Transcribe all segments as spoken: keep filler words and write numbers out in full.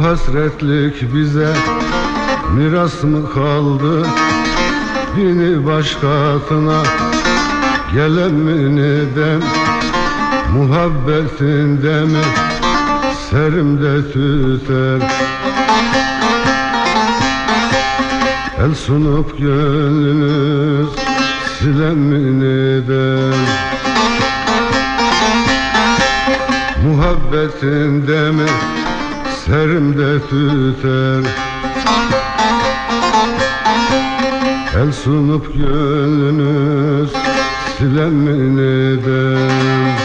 hasretlik bize miras mı kaldı? Bini başkasına gelen mi nedem? Muhabbetinde mi serimde tüter? El sunup gönlünüz silen mi nedem? Muhabbetinde mi serimde tüter? El sunup gönlünüz silen mi nedem?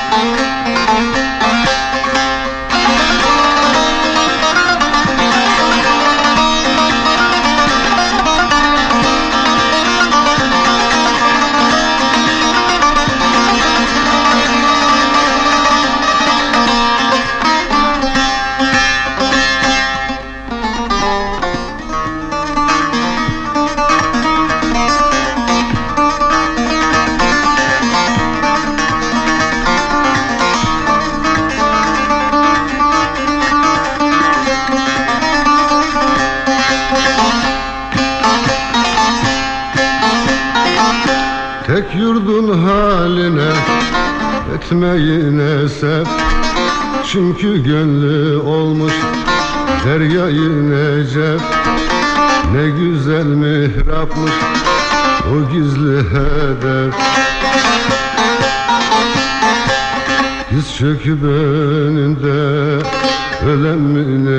Tek yurdun haline etmeyin esef, çünkü gönlü olmuş deryayı necef. Ne güzel mihrapmış o gizli hedef. Diz çöküp önünde ölen mi ne